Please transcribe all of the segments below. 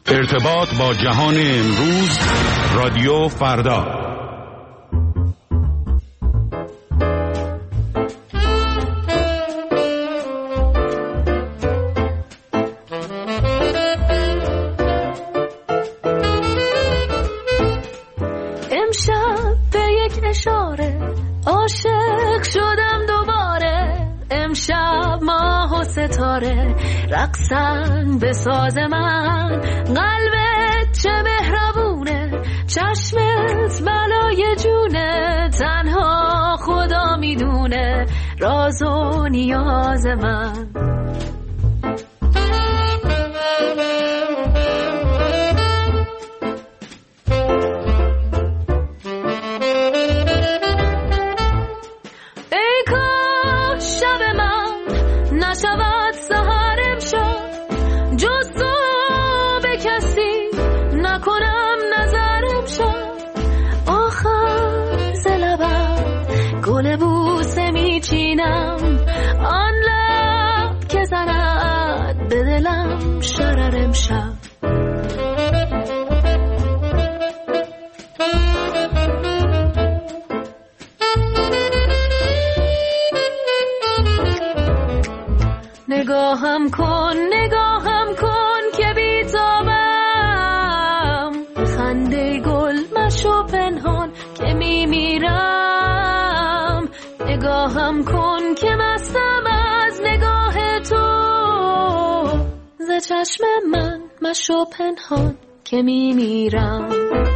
ارتباط با جهان امروز، رادیو فردا. امشب به یک اشاره عاشق شدم دوباره، امشب ماه و ستاره رقصن به ساز من، قلبت چه مهربونه، چشمت بلای جونه، تنها خدا میدونه راز و نیاز من. آن لب که زند به دلم شرر امشب، نگاهم کن که بیتابم، خنده گل مشو پنهان که میمیرم، نگاهم کن که مستم از نگاه تو، ز چشم من مشو پنهان که میمیرم.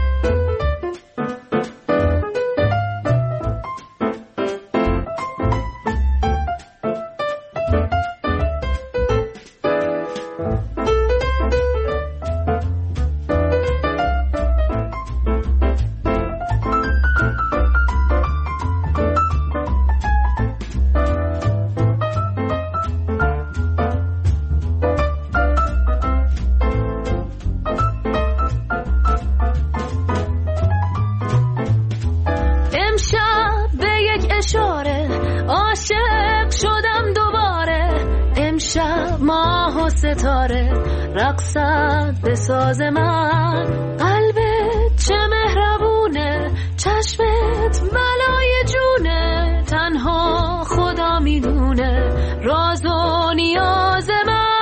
ستاره رقصد به ساز من، قلبت چه مهربونه، چشمت بلای جونه، تنها خدا میدونه راز و نیاز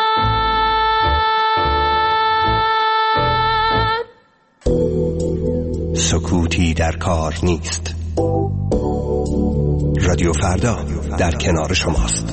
من. سکوتی در کار نیست. رادیو فردا در کنار شماست.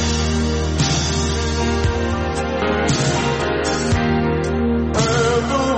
Purple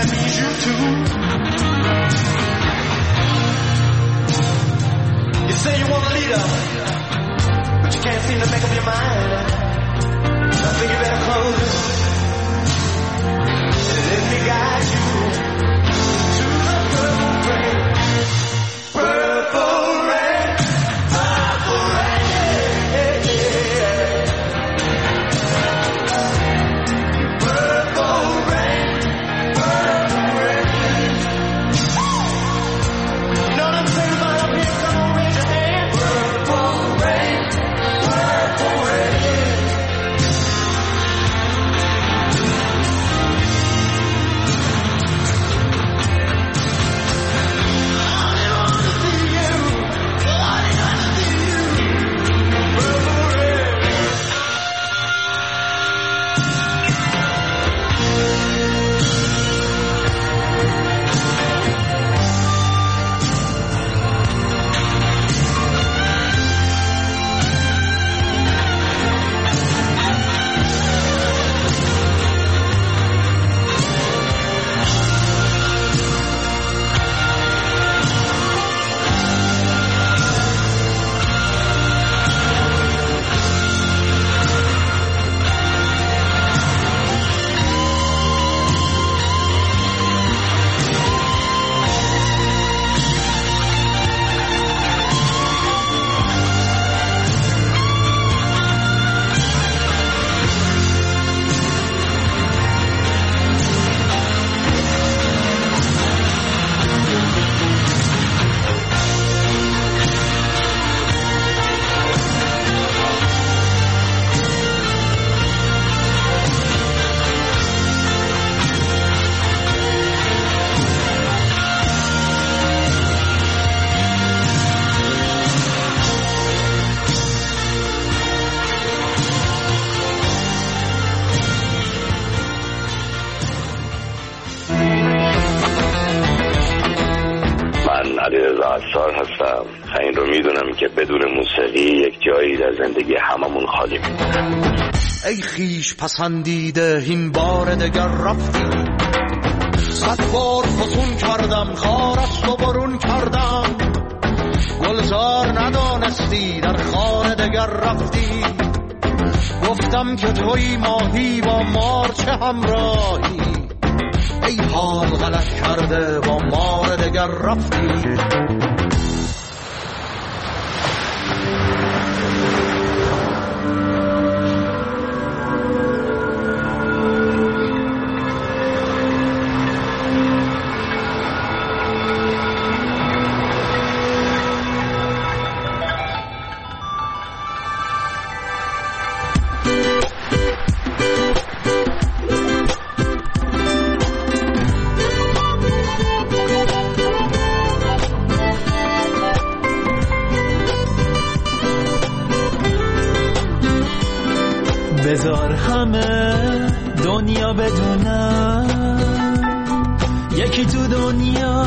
I need you too. You say you want a leader, but you can't seem to make up your mind. I think you better close it and let me guide you to the purple rain. Purple rain, purple rain, yeah, yeah. Purple rain, purple rain. You know what I'm saying about up here? Come on, raise your hand. Purple rain, purple rain. هستم. این رو میدونم که بدون موسیقی یک جایی در زندگی هممون خالی میمونه. ای خیش پسندیده این بار دگر رفتی، صد بار فسون کردم خارست و برون کردم، گلزار ندانستی در خانه دگر رفتی، گفتم که توی ماهی با مار چه همراهی، ای حال غلط کرده با مار دگر رفتی. بذار همه دنیا بدونم یکی تو دنیا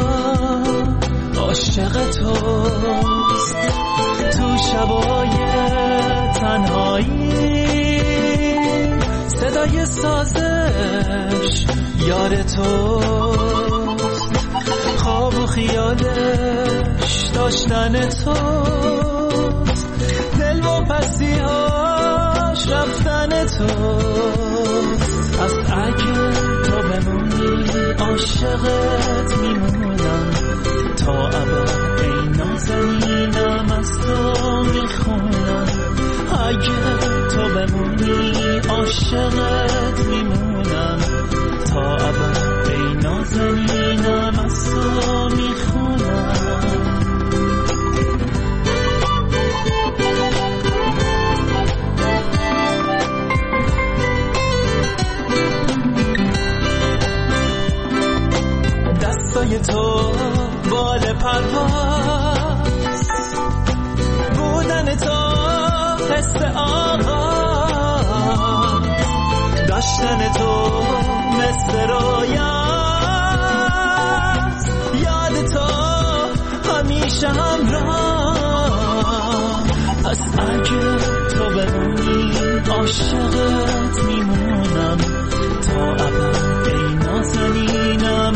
عاشق توست، تو شبای تنهایی صدای سازش یاد توست، خواب و خیالش داشتن توست، دل و پسیهاش رفتن توست. از اگه تو بمونی عاشقت میمونم تا ابد، ای نازنینم از تو میخونم. اگه تو بمونی عاشقت میمونم تا ابد، ای نازنینم از تو میخونم. دستای تو بال پرواز، بودن تو حس آغاز، داشتن تو مثل رویاست، یاد تو همیشه همراه. پس اگه تو بمونی عاشقت میمونم تا ابد، ای نازنینم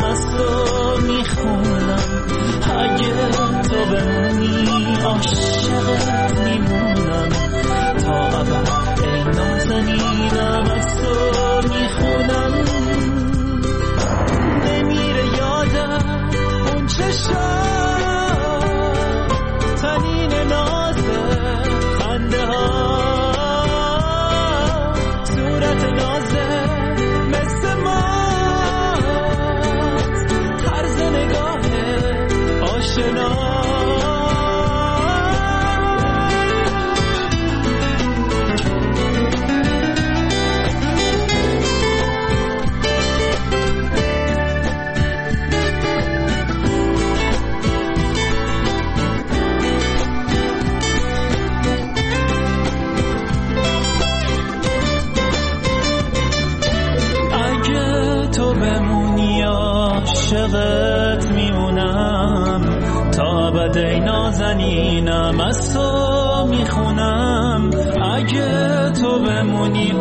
عاشقت میمونم تا ابد ای نازنینم، از تو میخونم اگه تو بمونی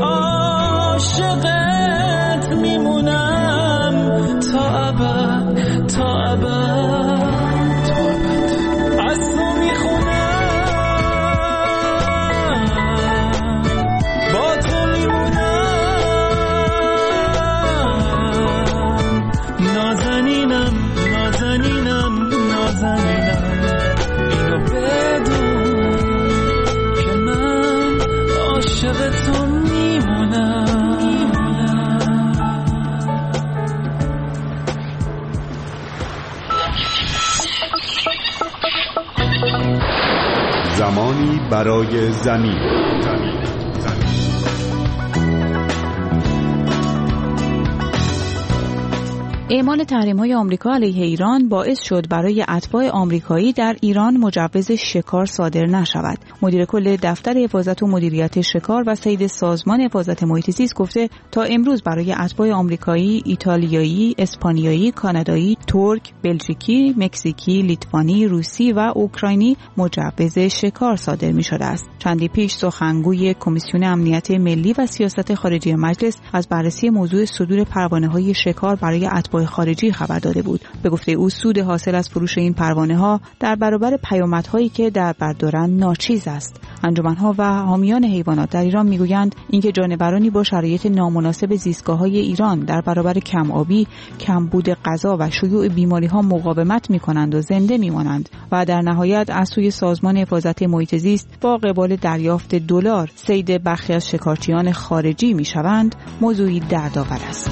عاشقت میمونم تا ابد تا ابد از تو میخونم با تو میمونم نازنینم نازنینم نازنینم اینو بدون که من عاشق تو میمونم. زمانی برای زمین. اعمال تحریم‌های آمریکا علیه ایران باعث شد برای اتباع آمریکایی در ایران مجوز شکار صادر نشود. مدیر کل دفتر حفاظت و مدیریت شکار و صید سازمان حفاظت محیط زیست گفته تا امروز برای اتباع آمریکایی، ایتالیایی، اسپانیایی، کانادایی، ترک، بلژیکی، مکزیکی، لیتوانی، روسی و اوکراینی مجوز شکار صادر می‌شده است. چندی پیش سخنگوی کمیسیون امنیت ملی و سیاست خارجی مجلس از بررسی موضوع صدور پروانه‌های شکار برای اتباع خارجی خبر داده بود. به گفته او سود حاصل از فروش این پروانه‌ها در برابر پیامدهایی که در بر دارند ناچیز است. انجمن‌ها و حامیان حیوانات در ایران میگویند اینکه جانورانی با شرایط نامناسب زیستگاه‌های ایران در برابر کم‌آبی، کمبود غذا و شیوع بیماری‌ها مقاومت می‌کنند و زنده می‌مانند و در نهایت از سوی سازمان حفاظت محیط زیست با قبال دریافت دلار صید برخی از شکارچیان خارجی می‌شوند، موضوعی دردآور است.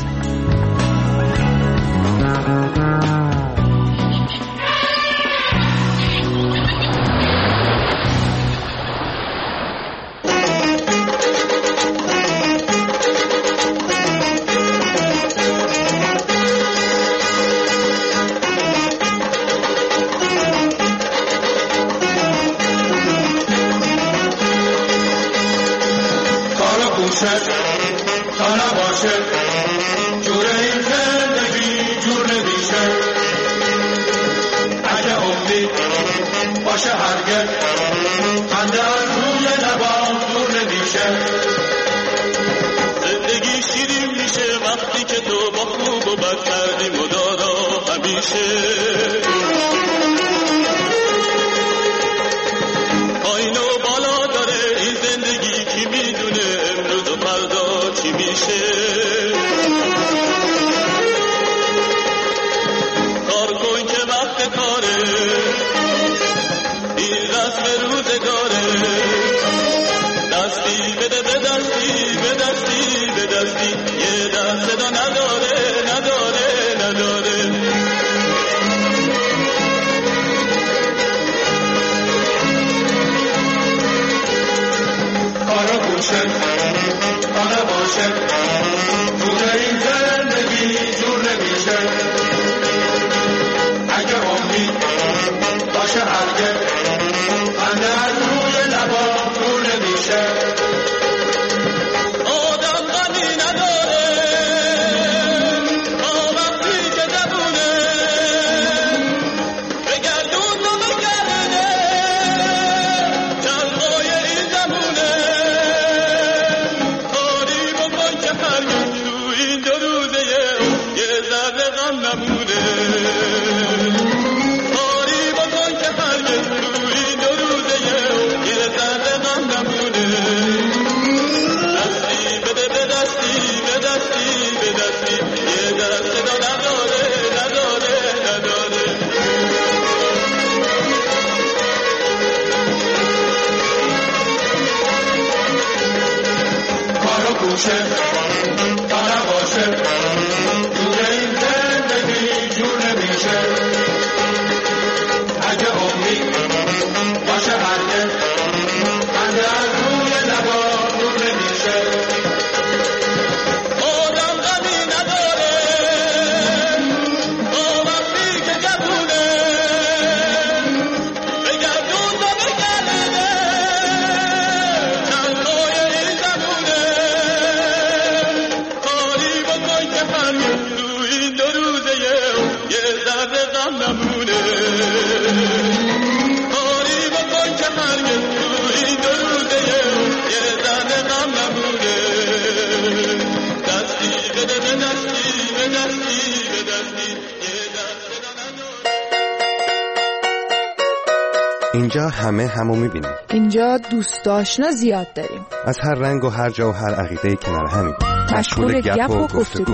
اینجا همه همو میبینیم. اینجا دوست آشنا زیاد داریم. از هر رنگ و هر جا و هر عقیده کنار همیم. مشغول گپ و گفتگو.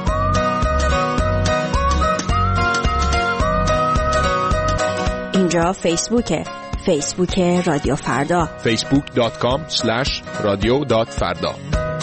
اینجا فیسبوک رادیو فردا. facebook.com/radio.farda.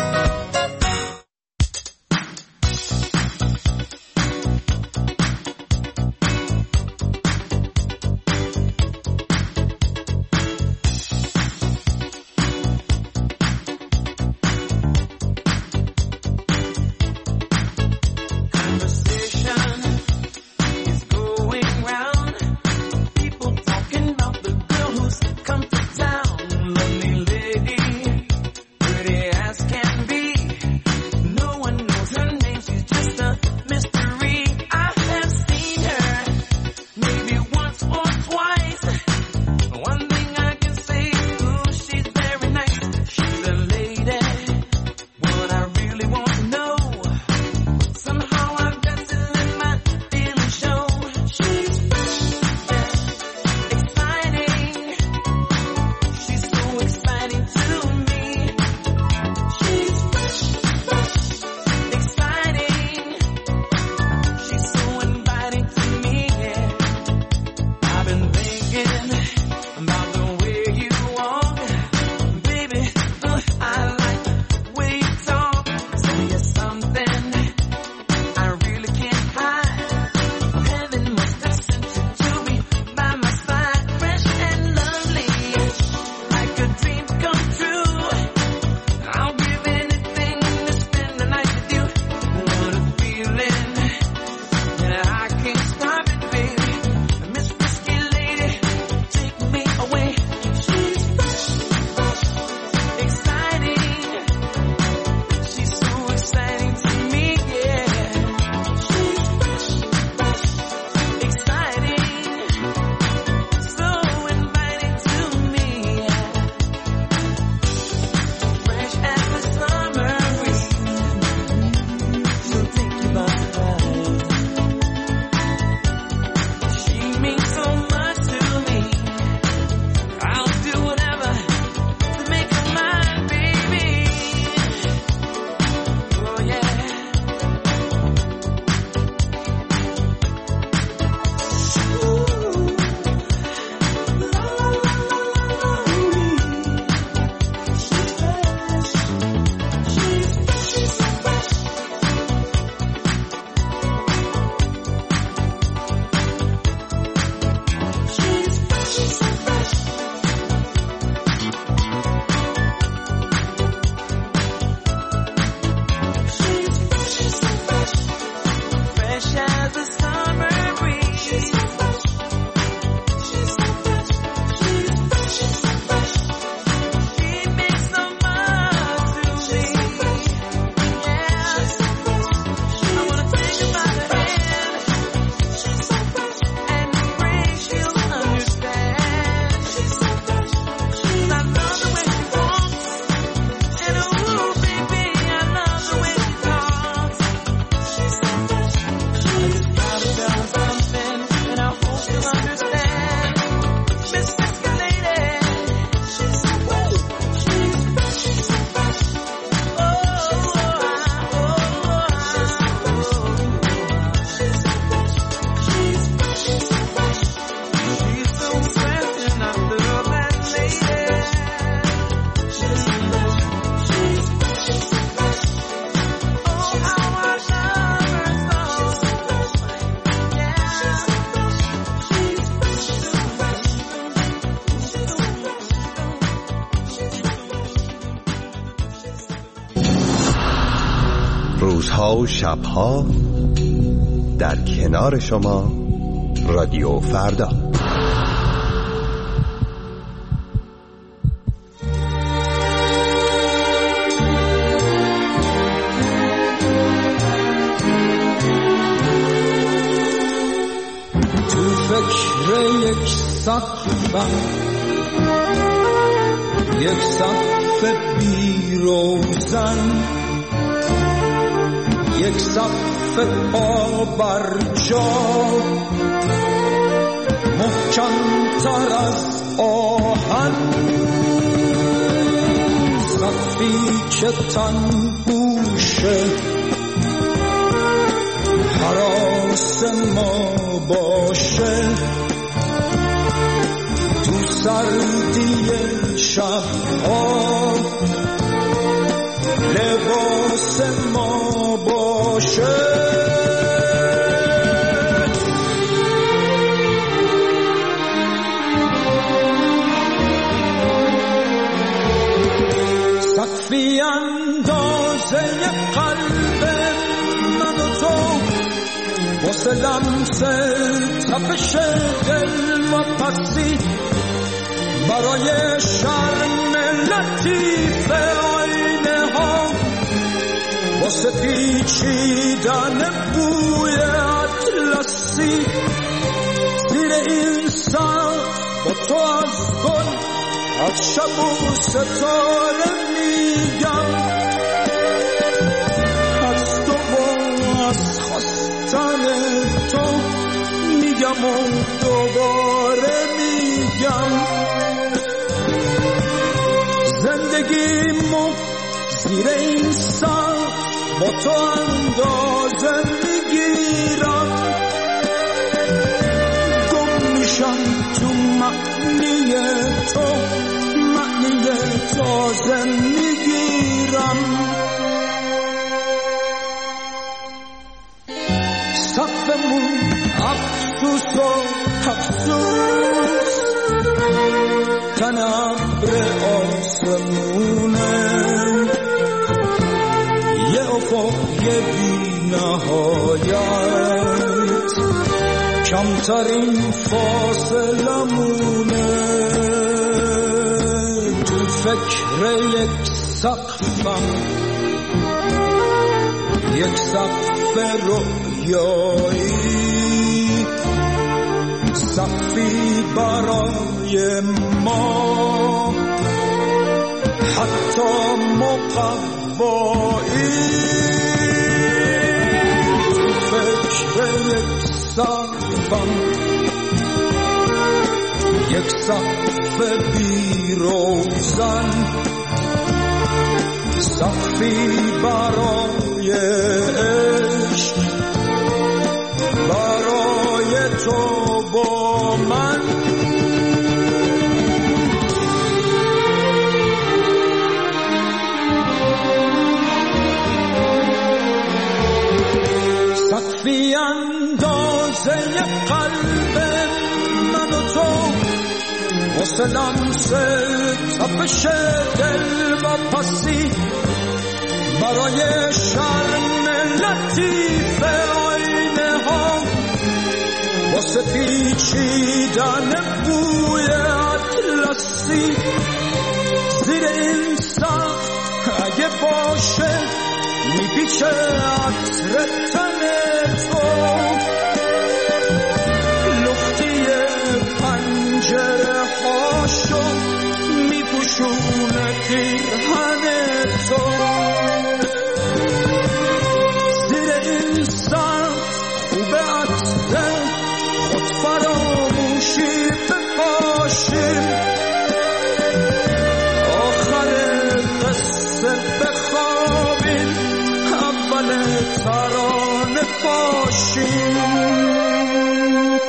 روزها و شبها در کنار شما رادیو فردا. تو فکر یک سقفم، یک سقف بی روزن، یک سقف پا بر جا، محکم‌تر از آهن، سقفی که تنبوشه هراس ما باشه، تو سردی شب‌ها لباس ما باشه. سقفی اندازه قلب من و تو، واسه لمس تپش دل و پسی، برای شرم لطیف آینه ها، واسه پیچیدن بوی اطلسی، زیر این سقف با تو از گل، از شب و ستاره میگم، از تو و از خواستن تو میگم و دوباره میگم، زندگیمو زیر این سقف با تو اندازه میگیرم، گم میشم تو معنی تو، معنی تازه میگیرم. سقفمون افسوس و افسوس، تن ابر آسمونه، یه افق یه بی نهایت، کمترین فاصلمونه، تو فکر یک سقفم، یک سقف رویایی، سقفی برای ما حتی مقوایی، تو فکر یک سقفم، یک سقف بی روزن، سقفی برای عشق، برای تو با من. سقفی اندازه قلب من و تو، واسه لمس تپش دل و پسی، برای شرم لطیف آینه ها، واسه پیچیدن بوی اطلسی، زیر این سقف اگه باشه میپیچه عطر تن تو، لختی پنجره هاشو میپوشونه پیرهن تو، زیر این سقف خوبه عطر خود فراموشی بپاشیم، آخر قصه بخوابیم، اول ترانه باشیم.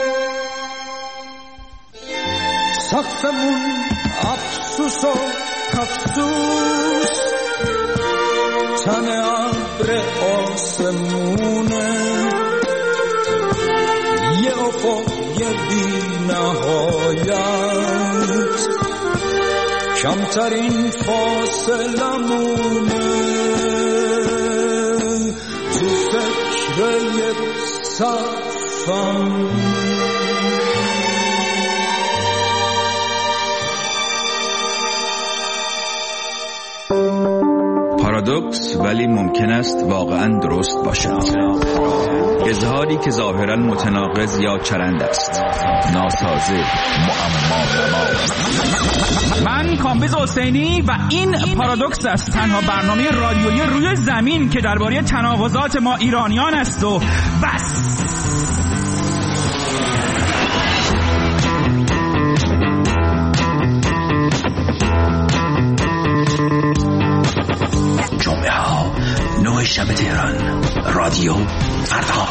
سقفمون افسوس و افسوس، تن ابر آسمونه، یه افق یه بی نهایت، کمترین فاصلمونه، تو فکر یک سقفم. پارادوکس ولی ممکن است واقعا درست باشد. اظهاری که ظاهرا متناقض یا چرند است، ناسازه، معما. من کامبیز حسینی و این پارادوکس است، تنها برنامه رادیویی روی زمین که درباره تناقضات ما ایرانیان است و بس. 9 شب تهران. رادیو فردا.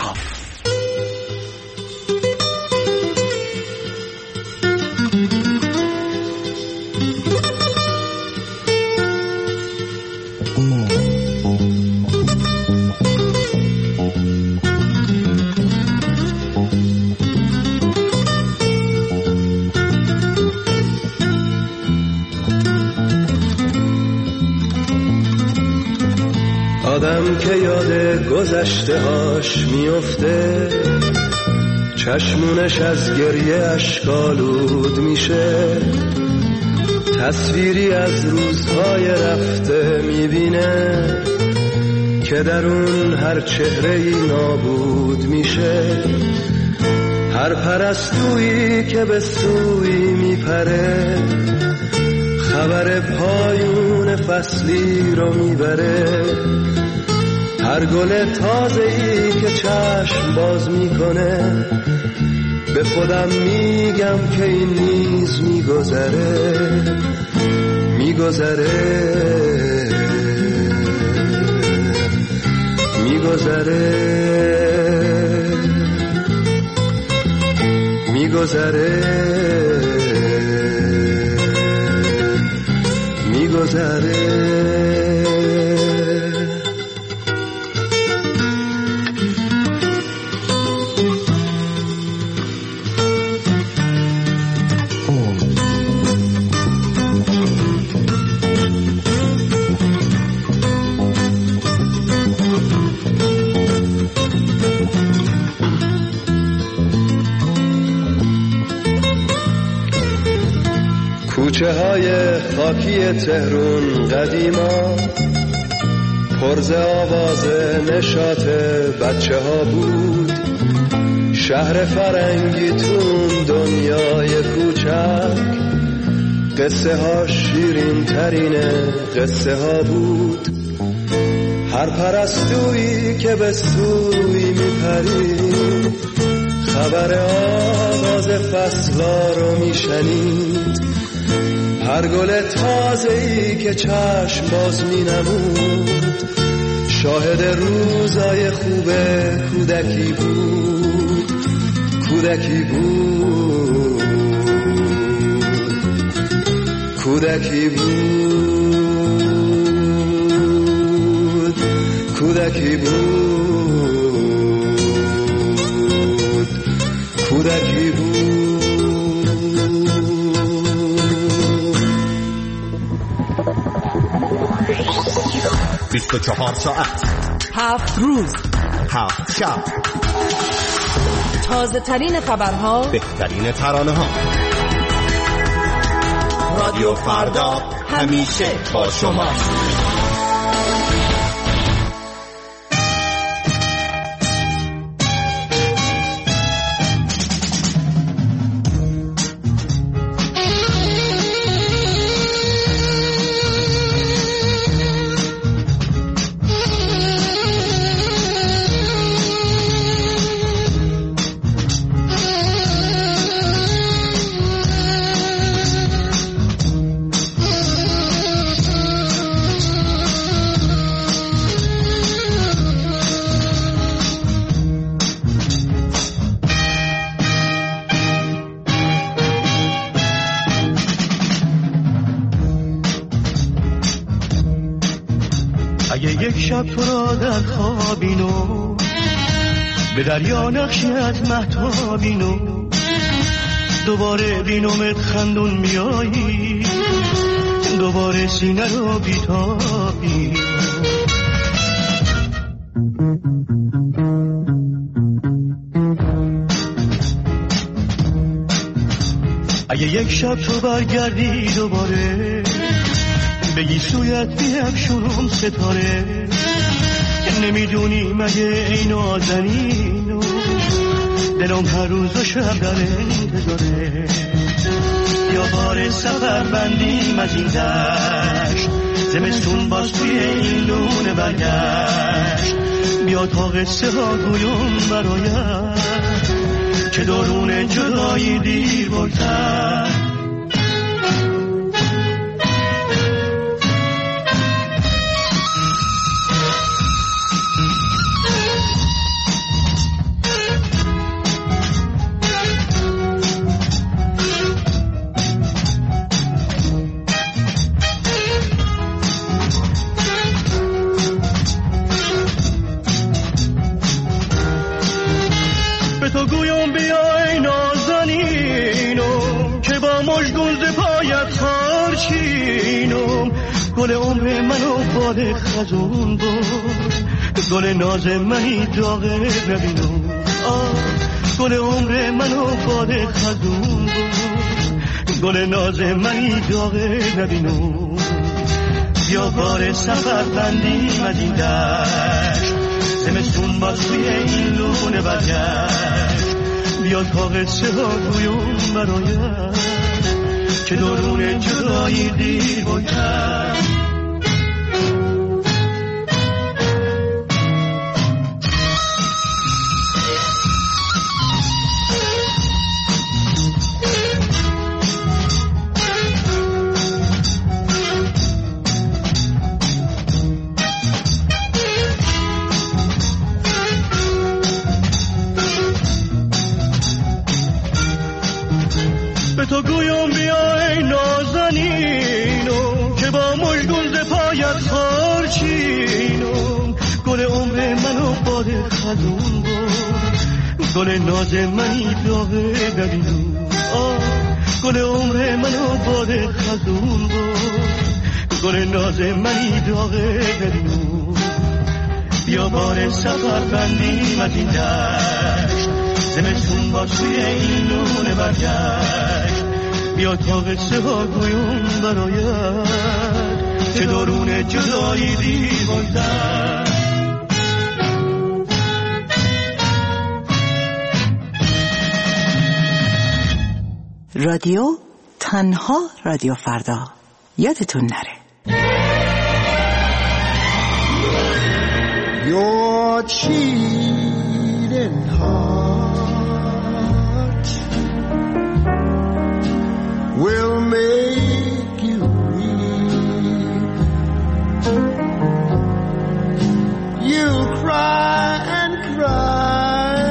آدم که یاد گذشته هاش میفته، چشمونش از گریه اشکالود میشه، تصویری از روزهای رفته میبینه که در اون هر چهره‌ای نابود میشه. هر پرستویی که به سوی میپره، خبر پایون فصلی رو میبره. هر گل تازه‌ای که چشم باز میکنه، به خودم میگم که این نیز میگذره، میگذره، میگذره، میگذره، میگذره. کوچه های خاکی تهرون قدیما پرز آواز نشاط بچه ها بود. شهر فرنگی تون دنیای کوچک، قصه ها شیرین ترین قصه ها بود. هر پرستویی که به سوی میپرید، خبر آواز فصلا رو میشنید. هر گل تازه‌ای که چشم باز می‌نمود، شاهد روزای خوب کودکی بود، کودکی بود، کودکی بود، کودکی بود، کودکی بود. 24 ساعت، 7 روز، 7 شب، تازه ترین خبرها، بهترین ترانه ها. رادیو فردا همیشه با شما. اگه یک شب تو را در خوابینو، به دریا نقشی از مهتابینو، دوباره بینومت خندون میایی، دوباره سینه رو بیتابی. اگه یک شب تو برگردی دوباره، بگی سویت بیفشونم ستاره، نمیدونی مگه ای نازنینو، دلم هر روز و شب در انتظاره. یا بار سفر بندیم از این دشت، زمستون باز توی این لونه برگشت. بیا تا قصه ها گویم برایت، که درون جدایی دیر بگذر. گل عمر منو باد خزون برد گل ناز منی داغه نبینو گل عمر منو باد خزون برد گل ناز منی داغه نبینو بیا بار سفر بندیم از این دشت زمستون باز توی این لونه برگشت بیا تا قصه ها گویم برایم که درون جدایی دیر باید تو گویم بیا ای نازنینو که با مژگون ز پایت خارچینو گل عمر منو باد خزون برد گل ناز منی داغه نبینو گل عمر منو باد خزون برد گل ناز منی داغه نبینو بیا بار سفر بندیم از این دشت زمستون باز توی این لونه برگشت بیا تا قصه ها گویم برایت که درون جدایی دیر باید رادیو تنها رادیو فردا یادتون نره Your cheating heart will make you weep. You'll cry and cry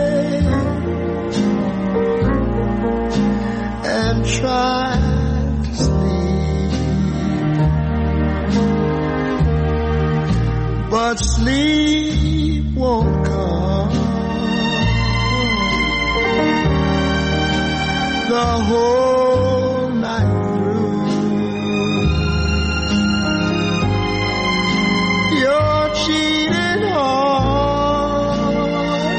and try to sleep, but sleep won't come. The whole night through, your cheating heart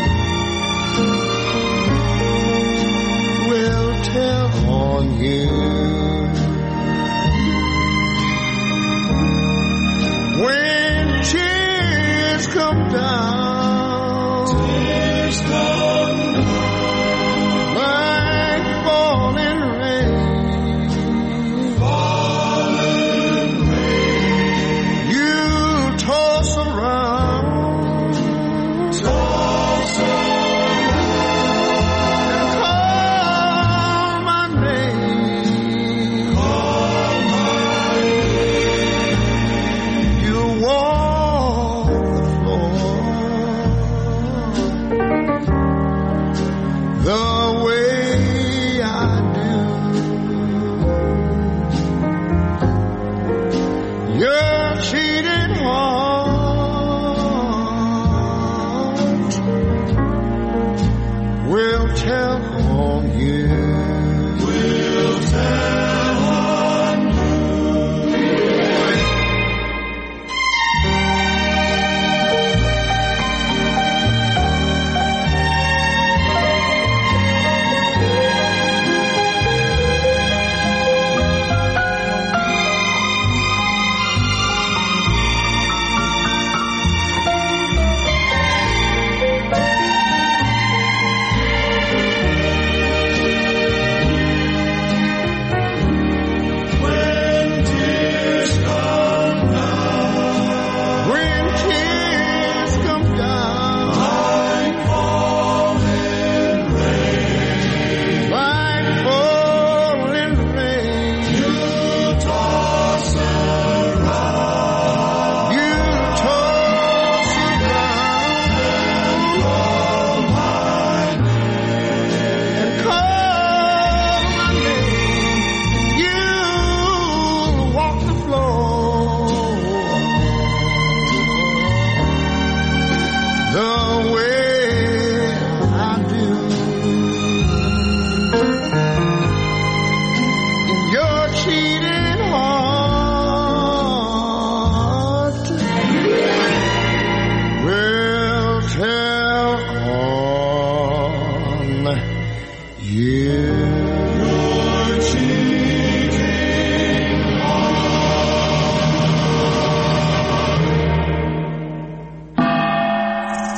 will tell on you. When tears come down, tears come down like falling rain.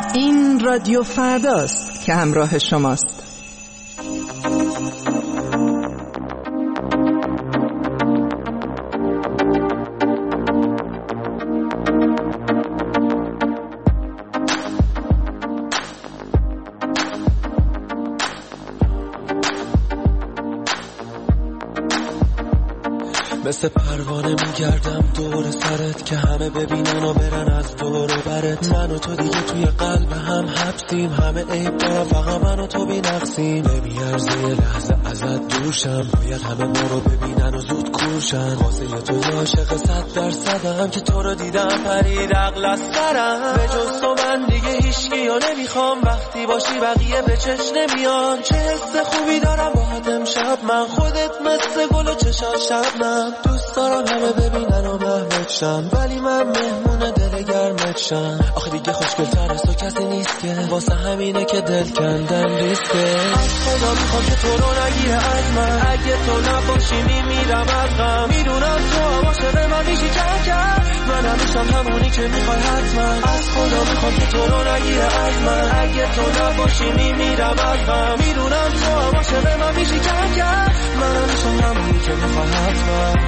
این رادیو فرداست که همراه شماست. مثل پروانه میگردم دور سرت که همه ببینن و برن از دور و برت. من و تو دیگه توی قلب هم حبسیم، همه عیب دارم فقط من و تو بی نقصیم. نمیارزه یه لحظه ازت دوشم، باید همه ما رو ببینن و زود کوشن. واسه تو عاشق 100% که تو رو دیدم پرید عقل از سرم. به جز تو من دیگه هیچکی و نمیخوام، وقتی باشی بقیه به چش نمیان. چه حس خوبی دارم باهات امشب من، خودت مثل گل و چشات شبنم. دوست دارم همه ببینن و محمد شن، ولی من مهمون دل گرمت شن. آخه دیگه خوشگل‌تر از تو کسی نیست که، واسه همینه که دل کندن ریسکه. از خدا میخوام که تو رو نگیره از من، اگه تو نباشی میمیرم از غم. میدونم تو عاشق من میشی چند، من همیشم همونی که میخوای حتما. از خدا میخوام که تو رو نگیره از من، اگه تو نباشی میمیرم از غم. میدونم تو عاشق من میشی چند، من همیشم همونی که میخوای حتما.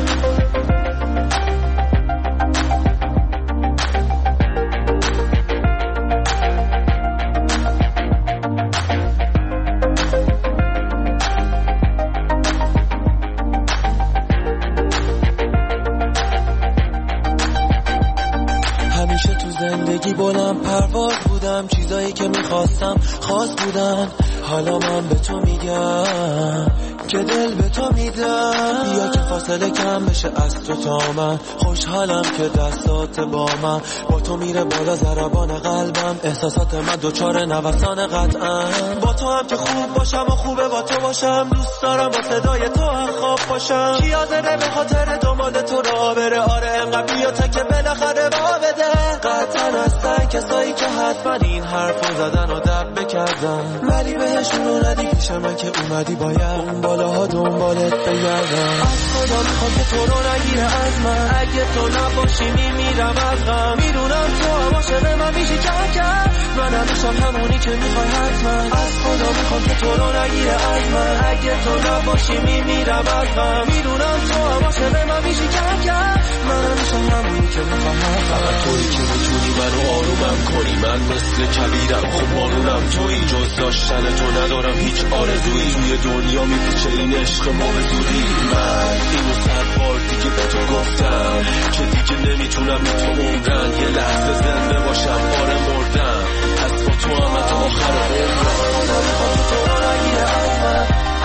همیشه تو زندگی بلند پرواز بودم، چیزایی که میخواستم خاص بودن. حالا من به تو میگم که دل به تو میدم، بیا که فاصله کم بشه از تو تا من. خوشحالم که دستات با من، با تو میره بالا ضربان قلبم. احساسات من دوچار نوسان قطعا، با تو هم که خوب باشم و خوبه با تو باشم. دوست دارم با صدای تو هم خواب باشم. کی حاضره به خاطر دنبال تو را بره؟ آره انقدر بیا تا که بالاخره با بده. قطعا هستن کسایی که حتما این حرفو زدن و دب بکردن، ولی بهشون رو ندی پیش من که اومدی باید اون بالاها دنبالت بگردم. از خدا میخوام که تو رو نگیره از من، اگه تو نباشی میمیرم از غم. میدونم تو عاشق من میشی چند، من همیشم همونی که میخوای حتما. از خدا میخوام که تو رو نگیره از من، اگه تو نباشی میمیرم از غم. میدونم تو عاشق من میشی چند، من همیشم همونی که میخوای حتما. تویی که میتونی منو آرومم کنی، من مثل کبیرم خب مانونم تویی. جز داشتن تو ندارم هیچ آرزویی، توی دنیا میپیچه این عشق ما به زودی. من اینو 100 بار دیگه به تو گفتم که دیگه نمیتونم به تو عمرن. یه لحظه زنده باشم آره مردم، پس با تو هم تا آخر عمرم. تو رو نگیره از من،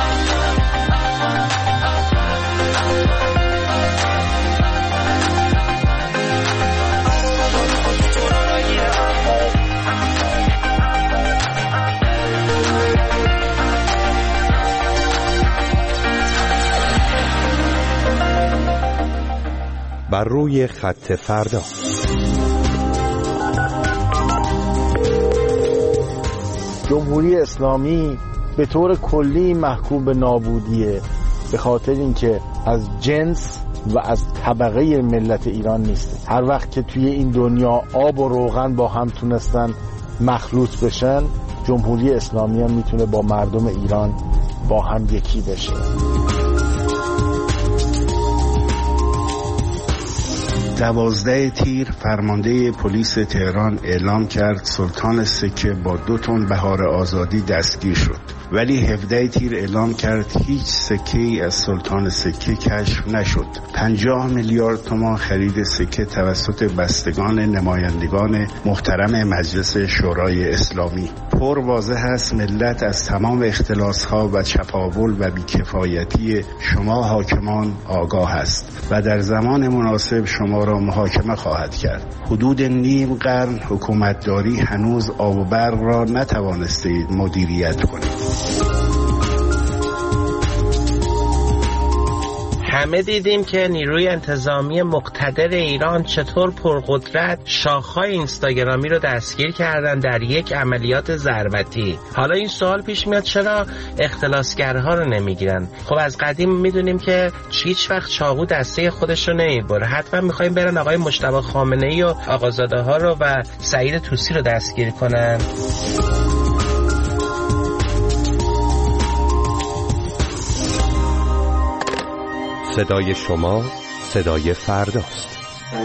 بر روی خط فردا. جمهوری اسلامی به طور کلی محکوم به نابودیه، به خاطر اینکه از جنس و از طبقه ملت ایران نیست. هر وقت که توی این دنیا آب و روغن با هم تونستن مخلوط بشن، جمهوری اسلامی هم میتونه با مردم ایران با هم یکی بشه. 12 تیر فرمانده پلیس تهران اعلام کرد سلطان سکه با 2 تن بهار آزادی دستگیر شد، ولی 17 تیر اعلام کرد هیچ سکه‌ای از سلطان سکه کشف نشد. 50 میلیارد تومان خرید سکه توسط بستگان نمایندگان محترم مجلس شورای اسلامی. پر واضح است ملت از تمام اختلاس‌ها و چپاول و بیکفایتی شما حاکمان آگاه است و در زمان مناسب شما را محاکمه خواهد کرد. حدود نیم قرن حکومتداری هنوز آب و برق را نتوانستید مدیریت کنید. همه دیدیم که نیروی انتظامی مقتدر ایران چطور پرقدرت شاخهای اینستاگرامی رو دستگیر کردن در یک عملیات ضربتی. حالا این سوال پیش میاد چرا اختلاسگرها رو نمیگیرن؟ خب از قدیم میدونیم که هیچ وقت چاقو دسته خودش رو نمیبره. حتما میخوایم برن آقای مجتبی خامنه‌ای و آقازاده ها رو و سعید طوسی رو دستگیر کنن. صدای شما صدای فرداست.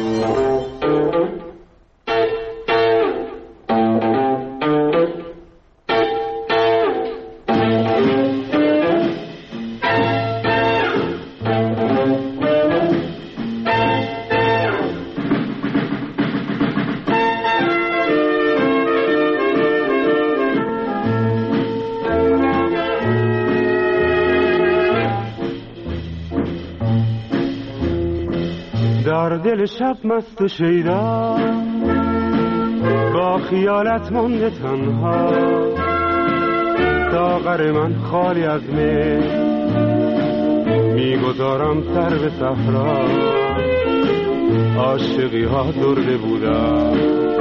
در دل شب مست و شیدا با خیالت مانده تنها، ساغر من خالی از می میگذارم سر به صحرا. عاشقی ها درده بودن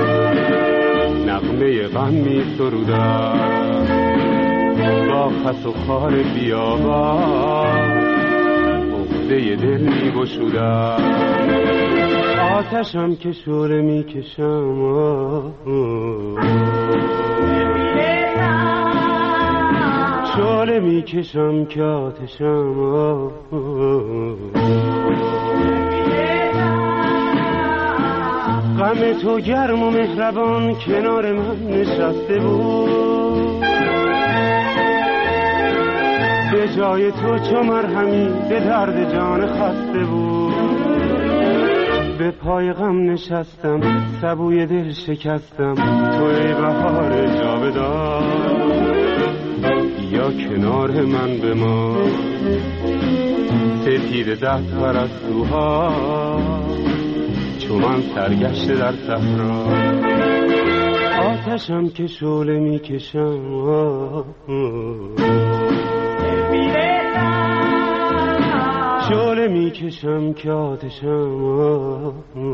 نغمه غم می سرودن، با خس و خار بیابان عقده دل می گشودن. آتشم که شعله می کشم، شعله می کشم که آتشم. غم تو گرم و مهربان کنار من نشسته بود، به جای تو چو مرهمی به درد جان خسته بود. به پای غم نشستم سبوی دل شکستم، تو ای بهار جاودان یا کنار من بمان. سپید دست پرستوها چو من سرگشته در صحرا. آتشم که شعله می کشم، شعله می کشم که آتشم.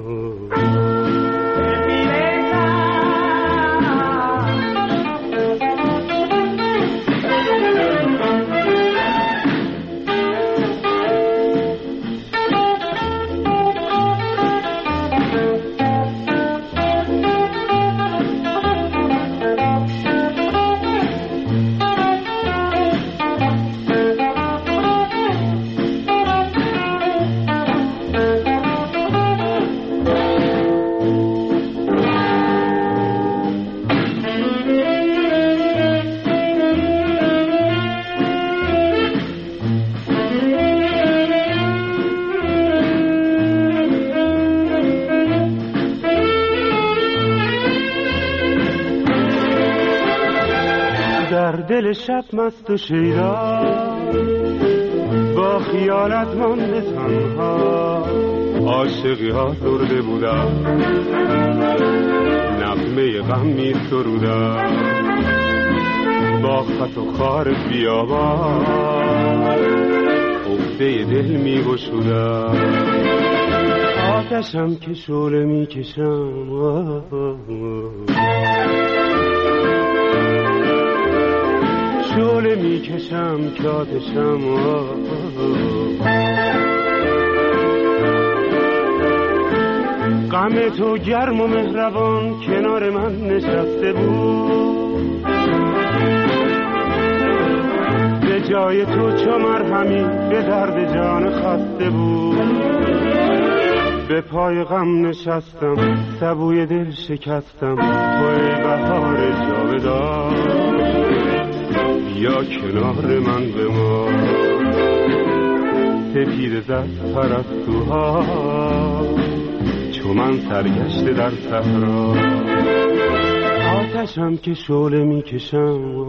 دل شب مست و شیدا با خیالت مانده تنها. عاشقی ها درده بودن نغمه غم می سرودن، با خط و خار بیابان عقده دل می گشودن. آتشم که شعله می کشم، شعله می کشم که آتشم. غم تو گرم و مهربان کنار من نشسته بود، به جای تو چو مرهمی به درد جان خسته بود. به پای غم نشستم سبوی دل شکستم، تو ای بهار جاودان یا کنار من بمان. سپید دست پرستوها چو من سرگشته در صحرا. آتشم که شعله می کشم،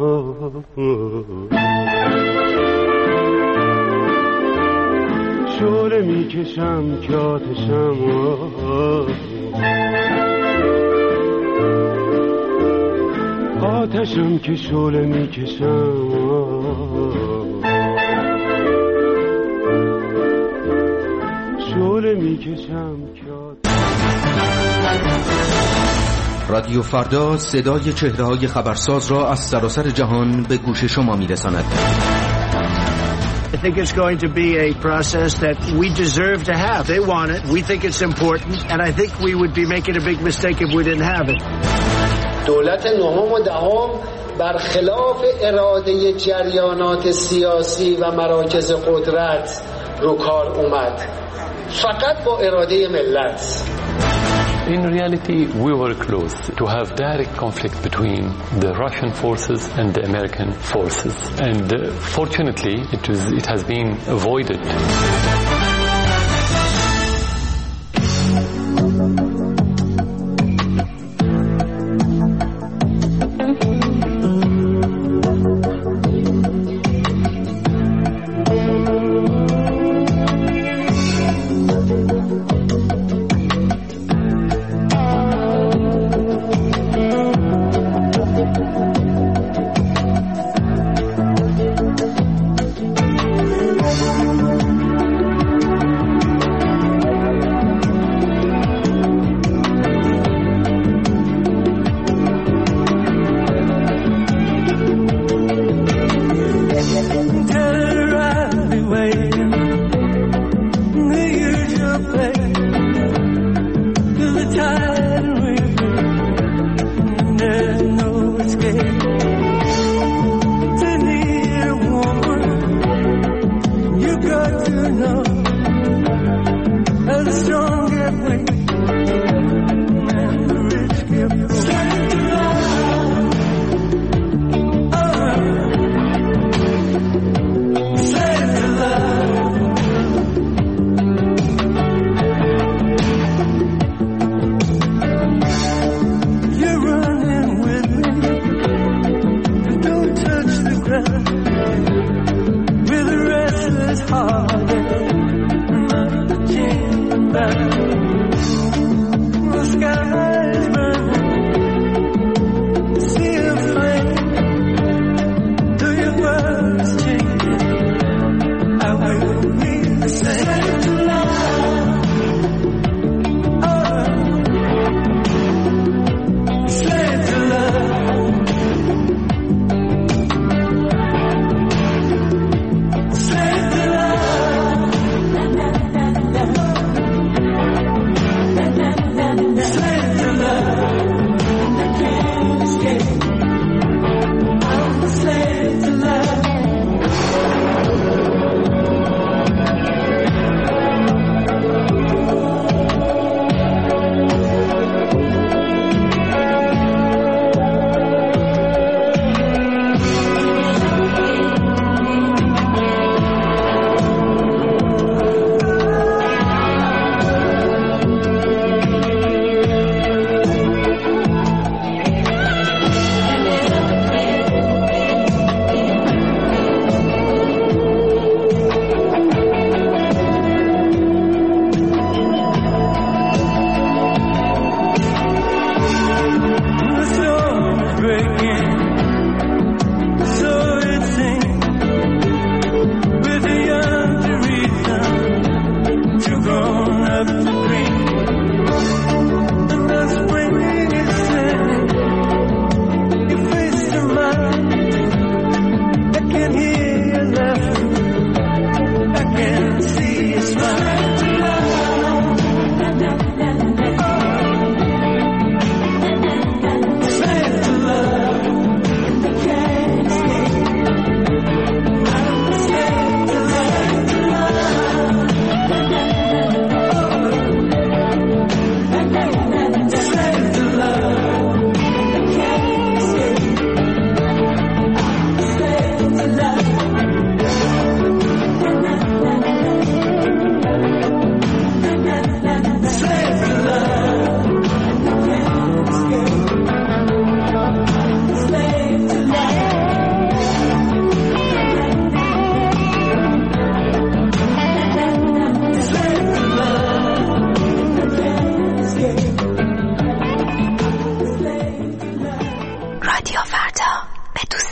شعله می کشم که آتشم. آتشم که شعله می کشم، نمیکشم کات. رادیو فردا صدای چهره‌های خبرساز را از سراسر جهان به گوش شما می‌رساند. I think it's going to be a process that we deserve to have. They want it. We think it's important. And I think we would be making a big mistake if we didn't have it. دولت نهم و دهم برخلاف اراده جریانات سیاسی و مراکز قدرت رو کار اومد. فقط با اراده ملت. In reality, we were close to have direct conflict between the Russian forces and the American forces. And fortunately, it has been avoided.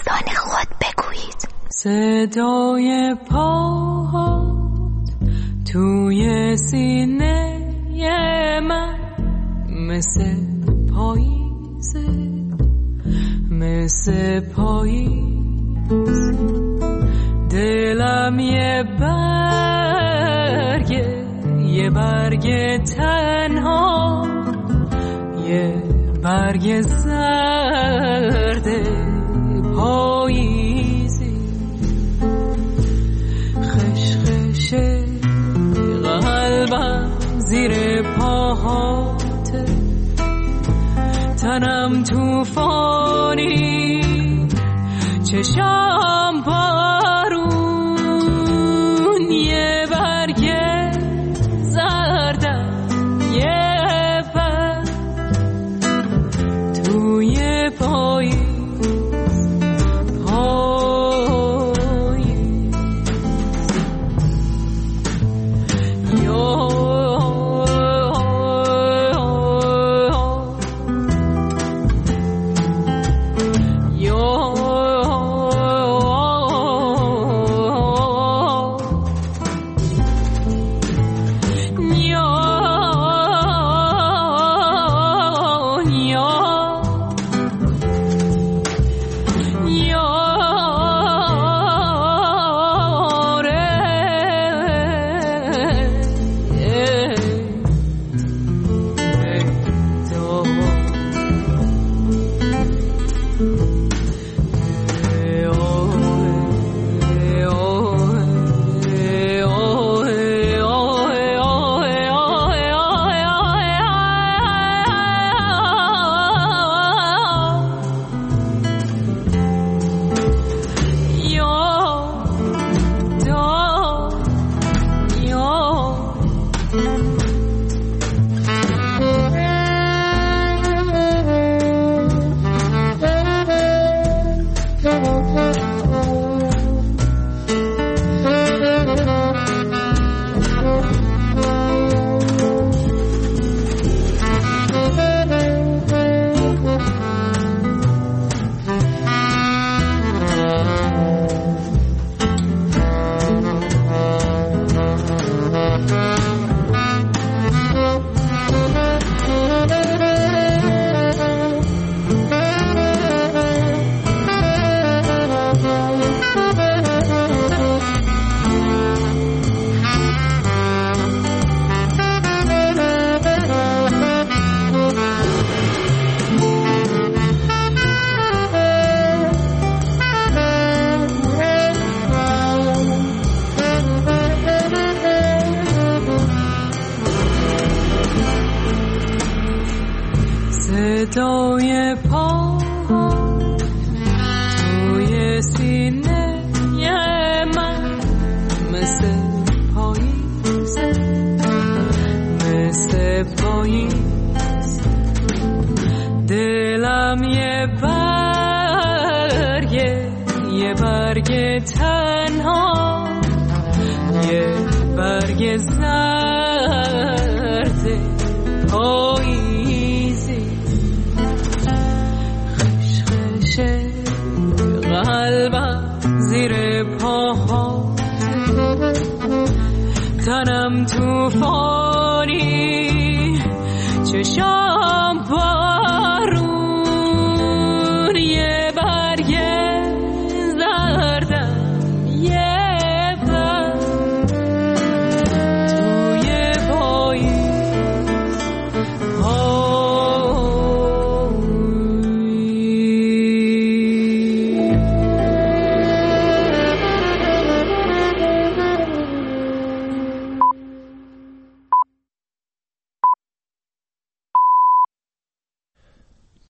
صدای پاهات توی سینه من مثل پاییزه، مثل پاییز. دلم یه برگ تنها، یه برگ زرد پاییزی. خشخش قلبم زیر پاهاته، تنم توفانی، چشام بارون. یه برگ زردم، یه برگ توی پاییز. صدای پا توی سینه من مثل پاییز، مثل پاییز. دلم یه برگ تنها، یه برگ زرد پاییزی. خشخش قلبم زیر پاها، تنم توفان